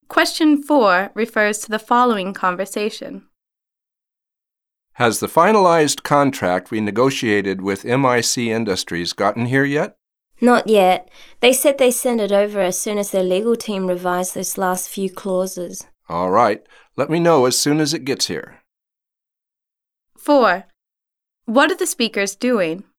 Question 4 refers to the following conversation. Has the finalized contract we negotiated with MIC Industries gotten here yet? Not yet. They said they send it over as soon as their legal team revise those last few clauses. All right. Let me know as soon as it gets here. 4. What are the speakers doing?